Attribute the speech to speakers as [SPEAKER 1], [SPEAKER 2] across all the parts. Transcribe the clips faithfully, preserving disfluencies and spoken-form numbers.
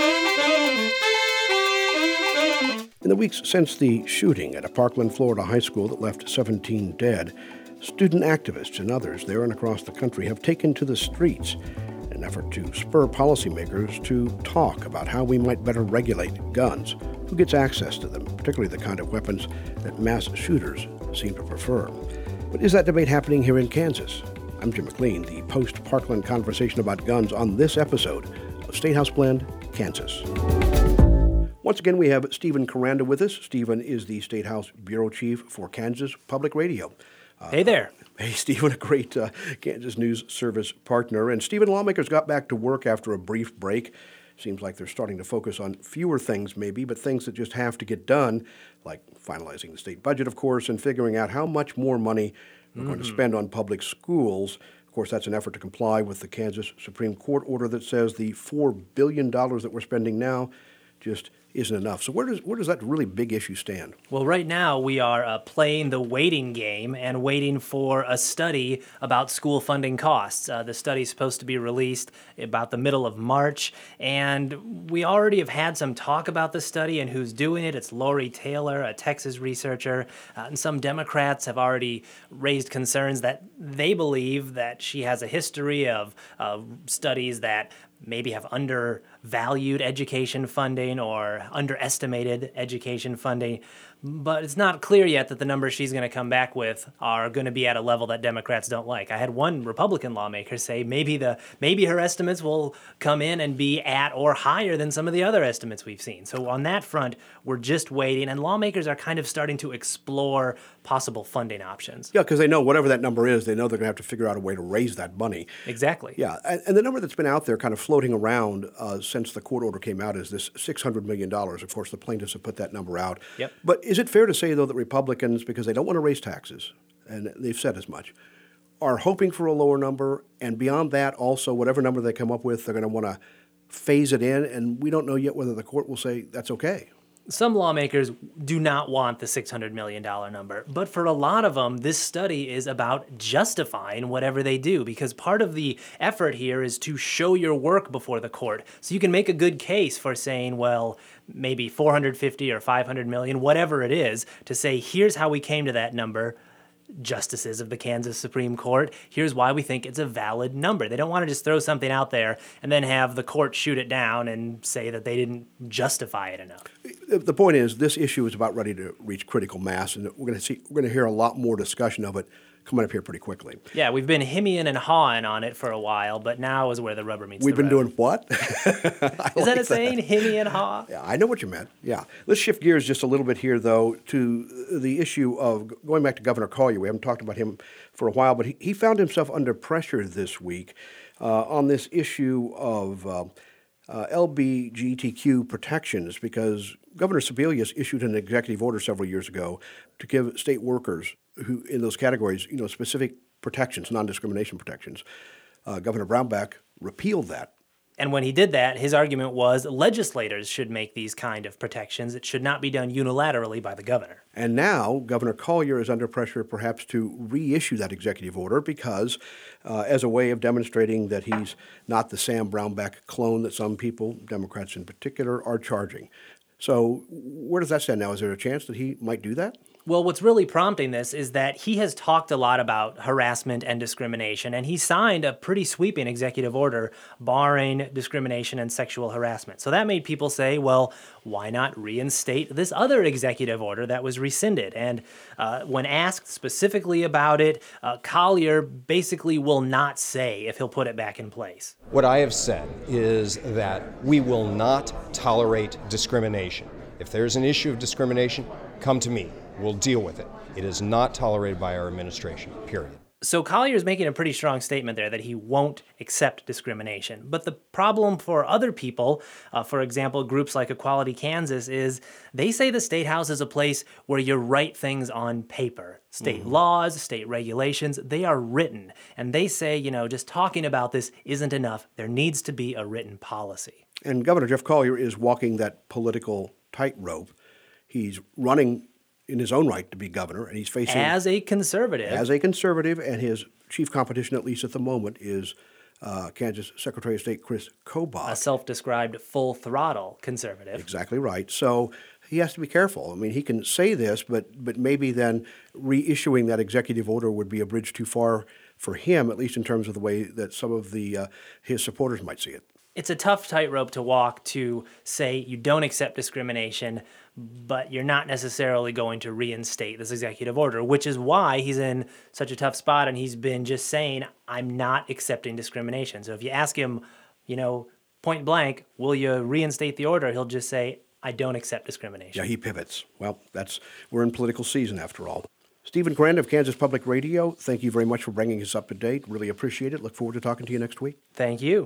[SPEAKER 1] In the weeks since the shooting at a Parkland, Florida high school that left seventeen dead, student activists and others there and across the country have taken to the streets in an effort to spur policymakers to talk about how we might better regulate guns, who gets access to them, particularly the kind of weapons that mass shooters seem to prefer. But is that debate happening here in Kansas? I'm Jim McLean, the post-Parkland conversation about guns on this episode of State House Blend, Kansas. Once again, we have Stephen Koranda with us. Stephen is the State House Bureau Chief for Kansas Public Radio.
[SPEAKER 2] Uh, hey there.
[SPEAKER 1] Hey, Stephen, a great uh, Kansas News Service partner. And Stephen, lawmakers got back to work after a brief break. Seems like they're starting to focus on fewer things maybe, but things that just have to get done, like finalizing the state budget, of course, and figuring out how much more money we're mm-hmm. going to spend on public schools. Of course, that's an effort to comply with the Kansas Supreme Court order that says the four billion dollars that we're spending now just isn't enough. So where does where does that really big issue stand?
[SPEAKER 2] Well, right now we are uh, playing the waiting game and waiting for a study about school funding costs. Uh, the study is supposed to be released about the middle of March, and we already have had some talk about the study and who's doing it. It's Lori Taylor, a Texas researcher, uh, and some Democrats have already raised concerns that they believe that she has a history of uh, studies that maybe have undervalued education funding or underestimated education funding. But it's not clear yet that the numbers she's going to come back with are going to be at a level that Democrats don't like. I had one Republican lawmaker say maybe the maybe her estimates will come in and be at or higher than some of the other estimates we've seen. So on that front, we're just waiting, and lawmakers are kind of starting to explore possible funding options.
[SPEAKER 1] Yeah, because they know whatever that number is, they know they're going to have to figure out a way to raise that money.
[SPEAKER 2] Exactly.
[SPEAKER 1] Yeah, and, and the number that's been out there kind of floating around uh, since the court order came out is this six hundred million dollars. Of course, the plaintiffs have put that number out.
[SPEAKER 2] Yep.
[SPEAKER 1] But is it fair to say, though, that Republicans, because they don't want to raise taxes, and they've said as much, are hoping for a lower number, and beyond that, also, whatever number they come up with, they're going to want to phase it in, and we don't know yet whether the court will say that's okay?
[SPEAKER 2] Some lawmakers do not want the six hundred million dollars number, but for a lot of them, this study is about justifying whatever they do, because part of the effort here is to show your work before the court. So you can make a good case for saying, well, maybe four hundred fifty or five hundred million, whatever it is, to say, here's how we came to that number. Justices of the Kansas Supreme Court, here's why we think it's a valid number. They don't want to just throw something out there and then have the court shoot it down and say that they didn't justify it enough.
[SPEAKER 1] The point is, this issue is about ready to reach critical mass, and we're going to see we're going to hear a lot more discussion of it coming up here pretty quickly.
[SPEAKER 2] Yeah, we've been hemming and hawing on it for a while, but now is where the rubber meets
[SPEAKER 1] We've
[SPEAKER 2] the
[SPEAKER 1] been
[SPEAKER 2] road.
[SPEAKER 1] doing what?
[SPEAKER 2] Is
[SPEAKER 1] like
[SPEAKER 2] that a saying, hemmy and haw?
[SPEAKER 1] Yeah, I know what you meant. Yeah. Let's shift gears just a little bit here, though, to the issue of going back to Governor Collier. We haven't talked about him for a while, but he, he found himself under pressure this week uh, on this issue of uh, uh, L G B T Q protections, because Governor Sebelius issued an executive order several years ago to give state workers who in those categories, you know, specific protections, non-discrimination protections. Uh, Governor Brownback repealed that.
[SPEAKER 2] And when he did that, his argument was legislators should make these kind of protections. It should not be done unilaterally by the governor.
[SPEAKER 1] And now Governor Collier is under pressure perhaps to reissue that executive order because uh, as a way of demonstrating that he's not the Sam Brownback clone that some people, Democrats in particular, are charging. So where does that stand now? Is there a chance that he might do that?
[SPEAKER 2] Well, what's really prompting this is that he has talked a lot about harassment and discrimination, and he signed a pretty sweeping executive order barring discrimination and sexual harassment. So that made people say, well, why not reinstate this other executive order that was rescinded? And uh, when asked specifically about it, uh, Collier basically will not say if he'll put it back in place.
[SPEAKER 3] What I have said is that we will not tolerate discrimination. If there's an issue of discrimination, come to me. We'll deal with it. It is not tolerated by our administration, period.
[SPEAKER 2] So Collier is making a pretty strong statement there that he won't accept discrimination. But the problem for other people, uh, for example, groups like Equality Kansas, is they say the State House is a place where you write things on paper. State mm-hmm. laws, state regulations, they are written. And they say, you know, just talking about this isn't enough. There needs to be a written policy.
[SPEAKER 1] And Governor Jeff Collier is walking that political tightrope. He's running in his own right to be governor, and he's facing...
[SPEAKER 2] As a conservative.
[SPEAKER 1] As a conservative, and his chief competition, at least at the moment, is uh, Kansas Secretary of State Chris Kobach.
[SPEAKER 2] A self-described full-throttle conservative.
[SPEAKER 1] Exactly right. So he has to be careful. I mean, he can say this, but but maybe then reissuing that executive order would be a bridge too far for him, at least in terms of the way that some of the uh, his supporters might see it.
[SPEAKER 2] It's a tough tightrope to walk to say you don't accept discrimination, but you're not necessarily going to reinstate this executive order, which is why he's in such a tough spot, and he's been just saying, I'm not accepting discrimination. So if you ask him, you know, point blank, will you reinstate the order? He'll just say, I don't accept discrimination.
[SPEAKER 1] Yeah, he pivots. Well, that's we're in political season after all. Stephen Grant of Kansas Public Radio, thank you very much for bringing us up to date. Really appreciate it. Look forward to talking to you next week.
[SPEAKER 2] Thank you.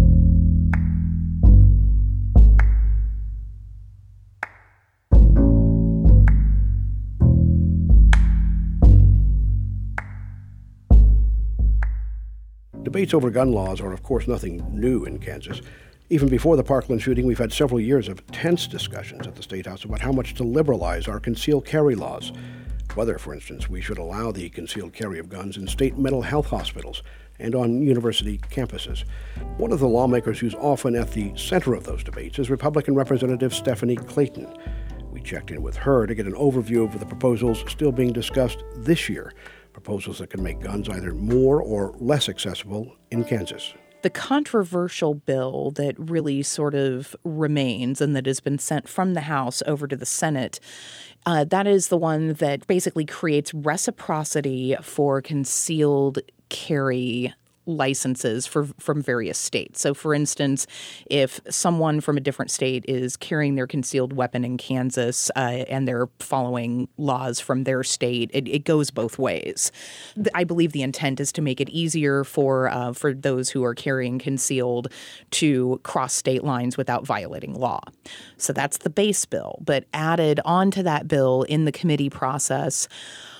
[SPEAKER 1] Debates over gun laws are, of course, nothing new in Kansas. Even before the Parkland shooting, we've had several years of tense discussions at the State House about how much to liberalize our concealed carry laws. Whether, for instance, we should allow the concealed carry of guns in state mental health hospitals and on university campuses. One of the lawmakers who's often at the center of those debates is Republican Representative Stephanie Clayton. We checked in with her to get an overview of the proposals still being discussed this year, proposals that can make guns either more or less accessible in Kansas.
[SPEAKER 4] The controversial bill that really sort of remains and that has been sent from the House over to the Senate, uh, that is the one that basically creates reciprocity for concealed carry licenses for from various states. So, for instance, if someone from a different state is carrying their concealed weapon in Kansas uh, and they're following laws from their state, it, it goes both ways. I believe the intent is to make it easier for uh, for those who are carrying concealed to cross state lines without violating law. So that's the base bill. But added onto that bill in the committee process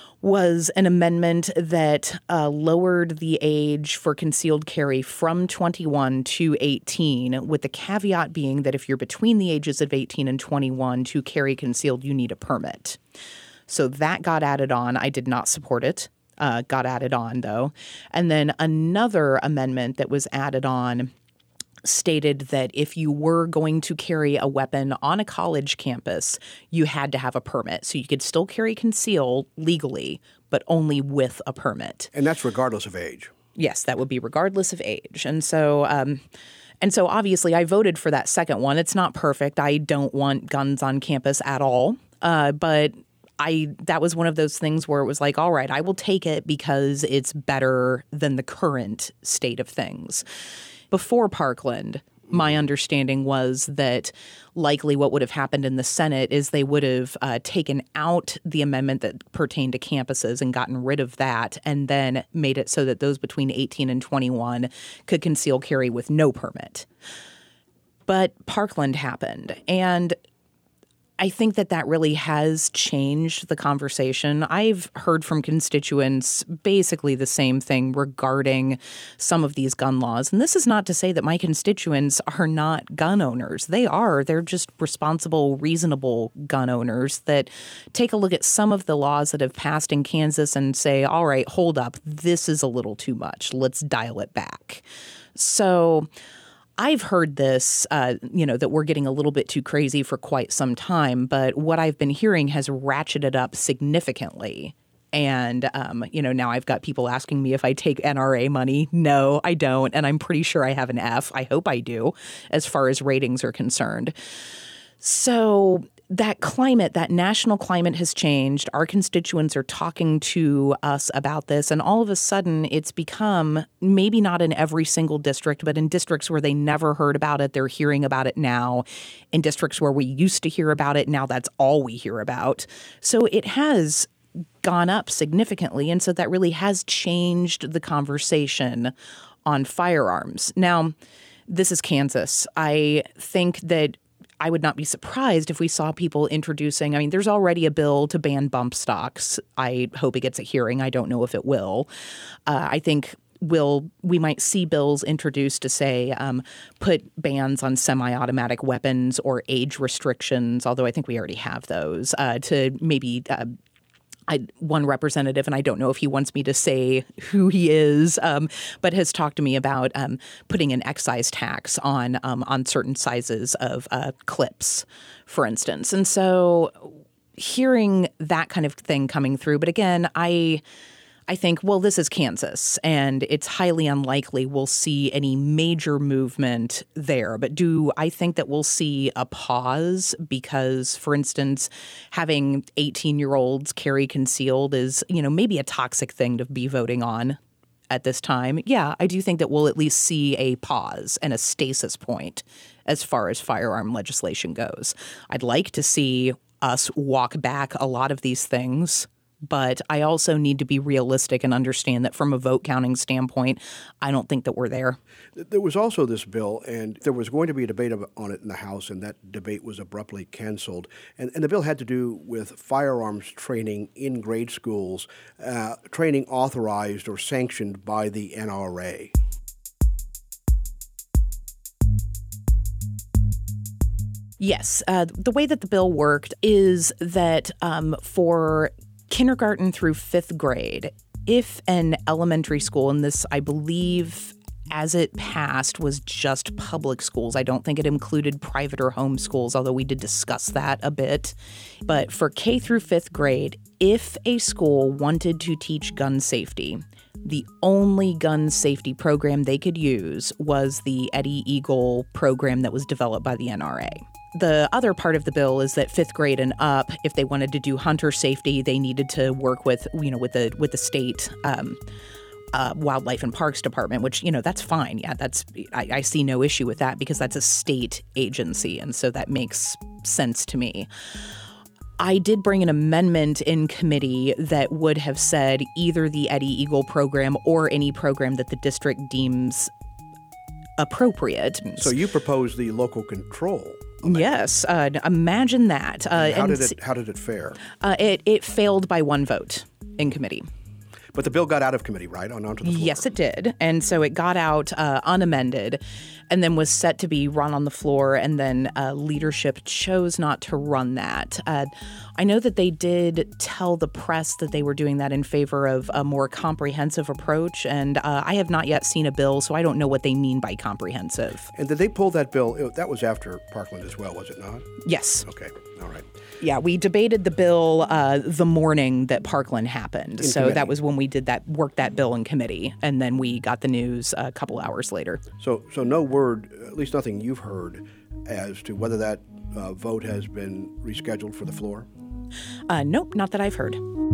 [SPEAKER 4] was an amendment that uh, lowered the age for concealed carry from twenty-one to eighteen, with the caveat being that if you're between the ages of eighteen and twenty-one to carry concealed, you need a permit. So that got added on. I did not support it. Uh, got added on, though. And then another amendment that was added on stated that if you were going to carry a weapon on a college campus, you had to have a permit. So you could still carry concealed legally, but only with a permit.
[SPEAKER 1] And that's regardless of age.
[SPEAKER 4] Yes, that would be regardless of age. And so um, and so obviously I voted for that second one. It's not perfect. I don't want guns on campus at all. Uh, but I that was one of those things where it was like, all right, I will take it because it's better than the current state of things. Before Parkland, my understanding was that likely what would have happened in the Senate is they would have uh, taken out the amendment that pertained to campuses and gotten rid of that, and then made it so that those between eighteen and twenty-one could conceal carry with no permit. But Parkland happened, and I think that that really has changed the conversation. I've heard from constituents basically the same thing regarding some of these gun laws. And this is not to say that my constituents are not gun owners. They are. They're just responsible, reasonable gun owners that take a look at some of the laws that have passed in Kansas and say, all right, hold up, this is a little too much. Let's dial it back. So I've heard this, uh, you know, that we're getting a little bit too crazy for quite some time, but what I've been hearing has ratcheted up significantly. And, um, you know, now I've got people asking me if I take N R A money. No, I don't. And I'm pretty sure I have an F. I hope I do, as far as ratings are concerned. So that climate, that national climate has changed. Our constituents are talking to us about this. And all of a sudden, it's become maybe not in every single district, but in districts where they never heard about it, they're hearing about it now. In districts where we used to hear about it, now that's all we hear about. So it has gone up significantly. And so that really has changed the conversation on firearms. Now, this is Kansas. I think that I would not be surprised if we saw people introducing, I mean, there's already a bill to ban bump stocks. I hope it gets a hearing. I don't know if it will. Uh, I think will we might see bills introduced to say um, put bans on semi-automatic weapons or age restrictions, although I think we already have those, uh, to maybe uh, I, one representative, and I don't know if he wants me to say who he is, um, but has talked to me about um, putting an excise tax on um, on certain sizes of uh, clips, for instance. And so hearing that kind of thing coming through, but again, I I think, well, this is Kansas, and it's highly unlikely we'll see any major movement there. But do I think that we'll see a pause because, for instance, having eighteen-year-olds carry concealed is, you know, maybe a toxic thing to be voting on at this time? Yeah, I do think that we'll at least see a pause and a stasis point as far as firearm legislation goes. I'd like to see us walk back a lot of these things, but I also need to be realistic and understand that from a vote counting standpoint, I don't think that we're there.
[SPEAKER 1] There was also this bill, and there was going to be a debate on it in the House, and that debate was abruptly canceled. And, and the bill had to do with firearms training in grade schools, uh, training authorized or sanctioned by the N R A.
[SPEAKER 4] Yes. Uh, the way that the bill worked is that um, for kindergarten through fifth grade, if an elementary school, and this, I believe, as it passed, was just public schools. I don't think it included private or home schools, although we did discuss that a bit. But for K through fifth grade, if a school wanted to teach gun safety, the only gun safety program they could use was the Eddie Eagle program that was developed by the N R A. The other part of the bill is that fifth grade and up, if they wanted to do hunter safety, they needed to work with, you know, with the with the state um, uh, Wildlife and Parks Department, which, you know, that's fine. Yeah, that's I, I see no issue with that because that's a state agency, and so that makes sense to me. I did bring an amendment in committee that would have said either the Eddie Eagle program or any program that the district deems appropriate.
[SPEAKER 1] So you proposed the local control.
[SPEAKER 4] Yes, uh, imagine that. Uh,
[SPEAKER 1] and how
[SPEAKER 4] and
[SPEAKER 1] did it how did it fare?
[SPEAKER 4] Uh, it it failed by one vote in committee.
[SPEAKER 1] But the bill got out of committee, right, on onto the floor?
[SPEAKER 4] Yes, it did. And so it got out uh, unamended and then was set to be run on the floor, and then uh, leadership chose not to run that. Uh, I know that they did tell the press that they were doing that in favor of a more comprehensive approach, and uh, I have not yet seen a bill, so I don't know what they mean by comprehensive.
[SPEAKER 1] And did they pull that bill? That was after Parkland as well, was it not?
[SPEAKER 4] Yes.
[SPEAKER 1] Okay, all right.
[SPEAKER 4] Yeah, we debated the bill uh, the morning that Parkland happened.
[SPEAKER 1] In
[SPEAKER 4] so
[SPEAKER 1] committee.
[SPEAKER 4] That was when we did that, worked that bill in committee, and then we got the news a couple hours later.
[SPEAKER 1] So, so no word, at least nothing you've heard, as to whether that uh, vote has been rescheduled for the floor?
[SPEAKER 4] Uh, nope, not that I've heard.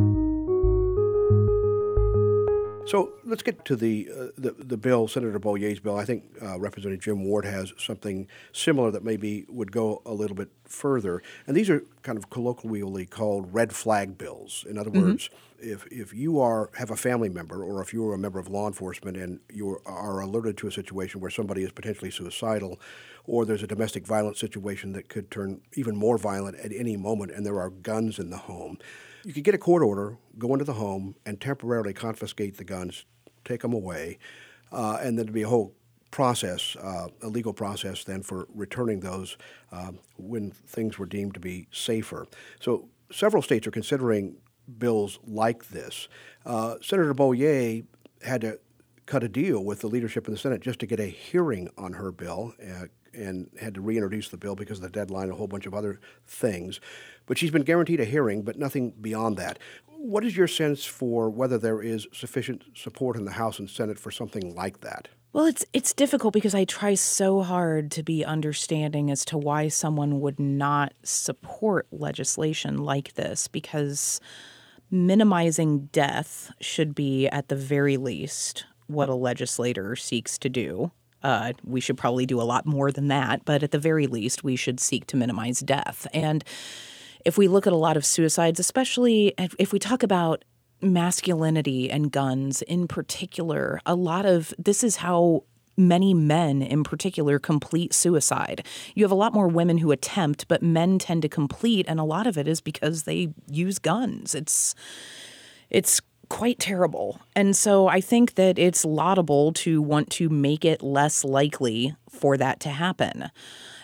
[SPEAKER 1] So let's get to the uh, the, the bill, Senator Bollier's bill. I think uh, Representative Jim Ward has something similar that maybe would go a little bit further. And these are kind of colloquially called red flag bills. In other mm-hmm. words, if if you are have a family member, or if you are a member of law enforcement and you are alerted to a situation where somebody is potentially suicidal, or there's a domestic violence situation that could turn even more violent at any moment, and there are guns in the home, you could get a court order, go into the home, and temporarily confiscate the guns, take them away, uh, and then there'd be a whole process, uh, a legal process then for returning those uh, when things were deemed to be safer. So several states are considering bills like this. Uh, Senator Bollier had to cut a deal with the leadership in the Senate just to get a hearing on her bill, uh, and had to reintroduce the bill because of the deadline and a whole bunch of other things. But she's been guaranteed a hearing, but nothing beyond that. What is your sense for whether there is sufficient support in the House and Senate for something like that?
[SPEAKER 4] Well, it's it's difficult because I try so hard to be understanding as to why someone would not support legislation like this, because minimizing death should be, at the very least, what a legislator seeks to do. Uh, we should probably do a lot more than that, but at the very least, we should seek to minimize death. And if we look at a lot of suicides, especially if we talk about masculinity and guns in particular, a lot of this is how many men in particular complete suicide. You have a lot more women who attempt, but men tend to complete, and a lot of it is because they use guns. It's it's quite terrible. And so I think that it's laudable to want to make it less likely for that to happen.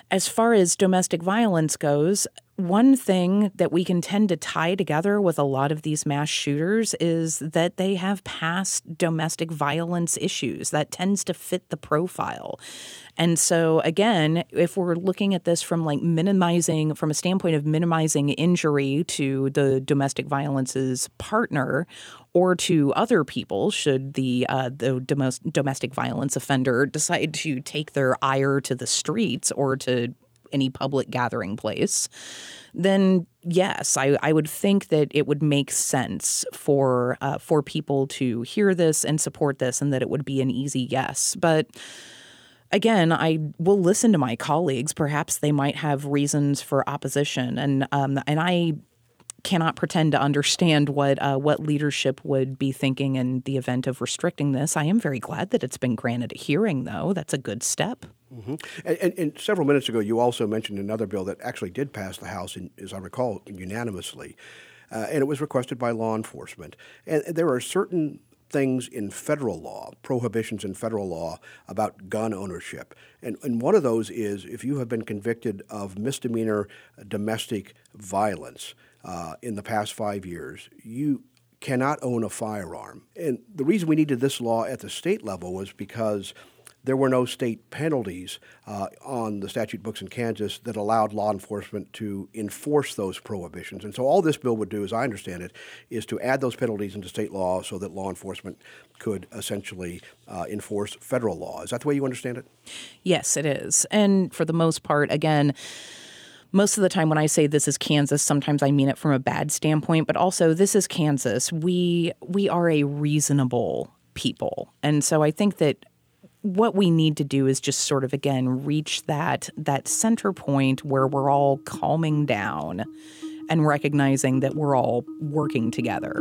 [SPEAKER 4] As far as domestic violence goes, one thing that we can tend to tie together with a lot of these mass shooters is that they have past domestic violence issues. That tends to fit the profile. And so, again, if we're looking at this from like minimizing, from a standpoint of minimizing injury to the domestic violence's partner or to other people, should the uh, the domos- domestic violence offender decide to take their ire to the streets or to any public gathering place, then yes, I, I would think that it would make sense for uh, for people to hear this and support this, and that it would be an easy yes. But again, I will listen to my colleagues. Perhaps they might have reasons for opposition, and um, and I cannot pretend to understand what uh, what leadership would be thinking in the event of restricting this. I am very glad that it's been granted a hearing, though. That's a good step.
[SPEAKER 1] Mm-hmm. And, and, and several minutes ago, you also mentioned another bill that actually did pass the House, in, as I recall, unanimously, uh, and it was requested by law enforcement. And there are certain things in federal law, prohibitions in federal law about gun ownership. And, and one of those is if you have been convicted of misdemeanor domestic violence uh, in the past five years, you cannot own a firearm. And the reason we needed this law at the state level was because there were no state penalties uh, on the statute books in Kansas that allowed law enforcement to enforce those prohibitions. And so all this bill would do, as I understand it, is to add those penalties into state law so that law enforcement could essentially uh, enforce federal law. Is that the way you understand it?
[SPEAKER 4] Yes, it is. And for the most part, again, most of the time when I say this is Kansas, sometimes I mean it from a bad standpoint, but also this is Kansas. We we are a reasonable people. And so I think that what we need to do is just sort of, again, reach that that center point where we're all calming down and recognizing that we're all working together.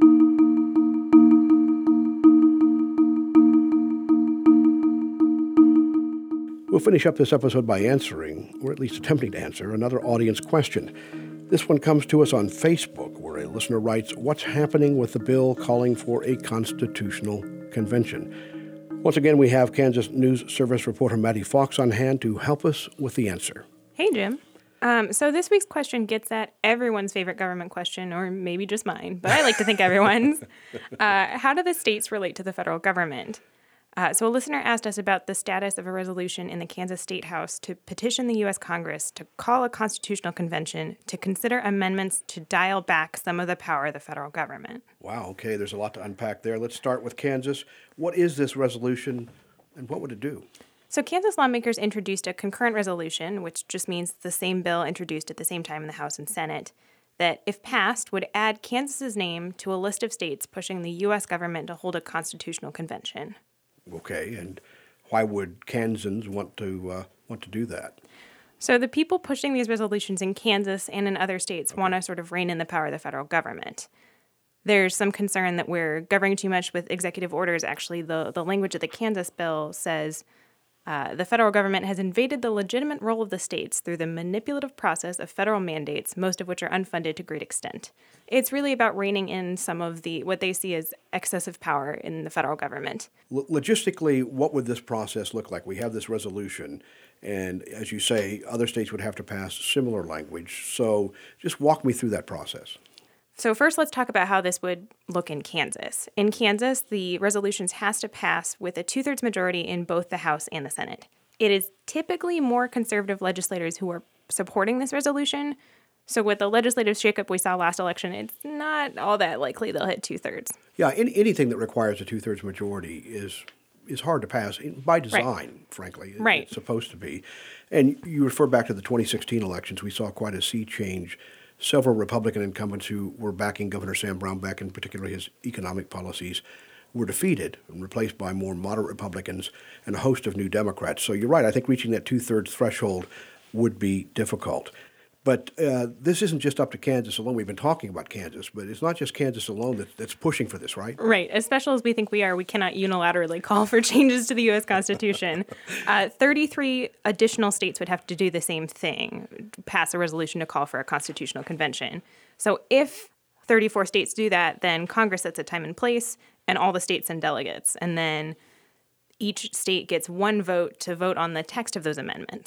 [SPEAKER 1] We'll finish up this episode by answering, or at least attempting to answer, another audience question. This one comes to us on Facebook, where a listener writes, "What's happening with the bill calling for a constitutional convention?" Once again, we have Kansas News Service reporter Maddie Fox on hand to help us with the answer.
[SPEAKER 5] Hey, Jim. Um, so this week's question gets at everyone's favorite government question, or maybe just mine, but I like to think everyone's. Uh, how do the states relate to the federal government? Uh, so a listener asked us about the status of a resolution in the Kansas State House to petition the U S Congress to call a constitutional convention to consider amendments to dial back some of the power of the federal government.
[SPEAKER 1] Wow, okay, there's a lot to unpack there. Let's start with Kansas. What is this resolution, and what would it do?
[SPEAKER 5] So Kansas lawmakers introduced a concurrent resolution, which just means the same bill introduced at the same time in the House and Senate, that, if passed, would add Kansas's name to a list of states pushing the U S government to hold a constitutional convention.
[SPEAKER 1] Okay, and why would Kansans want to uh, want to do that?
[SPEAKER 5] So the people pushing these resolutions in Kansas and in other states okay. want to sort of rein in the power of the federal government. There's some concern that we're governing too much with executive orders. Actually, the, the language of the Kansas bill says uh, the federal government has invaded the legitimate role of the states through the manipulative process of federal mandates, most of which are unfunded to great extent. It's really about reining in some of the what they see as excessive power in the federal government.
[SPEAKER 1] L- logistically, what would this process look like? We have this resolution, and as you say, other states would have to pass similar language. So just walk me through that process.
[SPEAKER 5] So first, let's talk about how this would look in Kansas. In Kansas, the resolutions has to pass with a two-thirds majority in both the House and the Senate. It is typically more conservative legislators who are supporting this resolution. So with the legislative shakeup we saw last election, it's not all that likely they'll hit two-thirds.
[SPEAKER 1] Yeah, any, anything that requires a two-thirds majority is is hard to pass by design,
[SPEAKER 5] right.
[SPEAKER 1] frankly.
[SPEAKER 5] Right.
[SPEAKER 1] It's supposed to be. And you refer back to the twenty sixteen elections, we saw quite a sea change. Several Republican incumbents who were backing Governor Sam Brownback, and particularly his economic policies, were defeated and replaced by more moderate Republicans and a host of new Democrats. So you're right. I think reaching that two-thirds threshold would be difficult. But uh, this isn't just up to Kansas alone. We've been talking about Kansas, but it's not just Kansas alone that, that's pushing for this, right?
[SPEAKER 5] Right. As special as we think we are, we cannot unilaterally call for changes to the U S Constitution. Uh, thirty-three additional states would have to do the same thing, pass a resolution to call for a constitutional convention. So if thirty-four states do that, then Congress sets a time and place, and all the states send delegates. And then each state gets one vote to vote on the text of those amendments.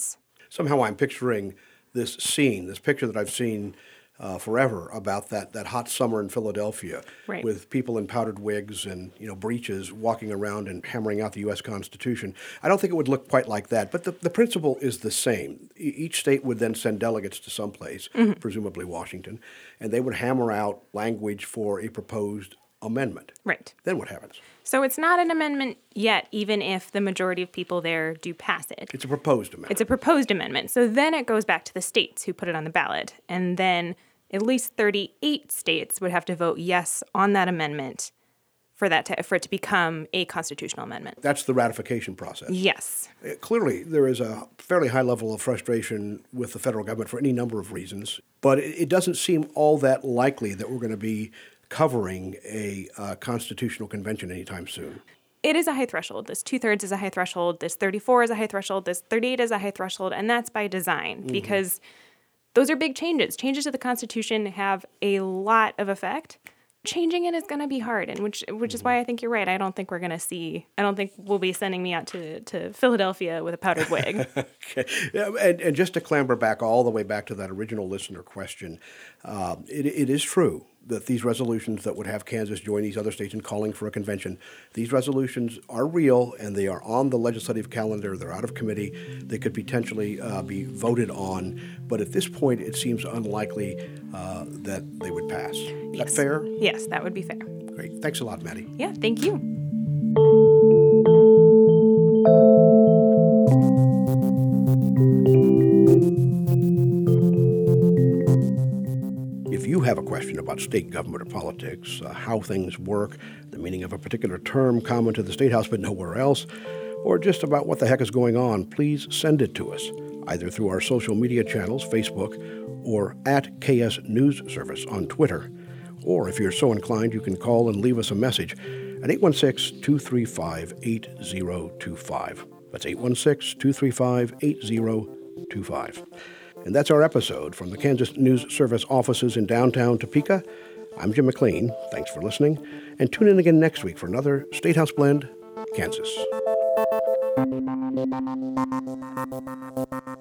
[SPEAKER 1] somehow I'm picturing this scene, this picture that I've seen Uh, forever about that, that hot summer in Philadelphia,
[SPEAKER 5] right,
[SPEAKER 1] with people in powdered wigs and, you know, breeches walking around and hammering out the U S Constitution. I don't think it would look quite like that, but the, the principle is the same. E- each state would then send delegates to some place, mm-hmm. presumably Washington, and they would hammer out language for a proposed amendment.
[SPEAKER 5] Right.
[SPEAKER 1] Then what happens?
[SPEAKER 5] So it's not an amendment yet, even if the majority of people there do pass it.
[SPEAKER 1] It's a proposed amendment.
[SPEAKER 5] It's a proposed amendment. So then it goes back to the states who put it on the ballot, and then at least thirty-eight states would have to vote yes on that amendment for that to, for it to become a constitutional amendment.
[SPEAKER 1] That's the ratification process.
[SPEAKER 5] Yes.
[SPEAKER 1] Uh, Clearly, there is a fairly high level of frustration with the federal government for any number of reasons, but it, it doesn't seem all that likely that we're going to be covering a uh, constitutional convention anytime soon.
[SPEAKER 5] It is a high threshold. This two-thirds is a high threshold. This thirty-four is a high threshold. This thirty-eight is a high threshold, and that's by design mm-hmm. because those are big changes. Changes to the Constitution have a lot of effect. Changing it is going to be hard, and which which is why I think you're right. I don't think we're going to see. I don't think we'll be sending me out to, to Philadelphia with a powdered wig.
[SPEAKER 1] Okay, yeah, and, and just to clamber back all the way back to that original listener question, uh, it, it is true that these resolutions that would have Kansas join these other states in calling for a convention, these resolutions are real and they are on the legislative calendar. They're out of committee. They could potentially uh, be voted on. But at this point, it seems unlikely uh, that they would pass. Is
[SPEAKER 5] yes.
[SPEAKER 1] that fair?
[SPEAKER 5] Yes, that would be fair.
[SPEAKER 1] Great. Thanks a lot, Maddie.
[SPEAKER 5] Yeah, thank you.
[SPEAKER 1] If you have a question about state government or politics, uh, how things work, the meaning of a particular term common to the State House but nowhere else, or just about what the heck is going on, please send it to us, either through our social media channels, Facebook, or at K S News Service on Twitter. Or if you're so inclined, you can call and leave us a message at eight one six, two three five, eight zero two five. That's eight one six, two three five, eight zero two five. And that's our episode from the Kansas News Service offices in downtown Topeka. I'm Jim McLean. Thanks for listening. And tune in again next week for another State House Blend, Kansas.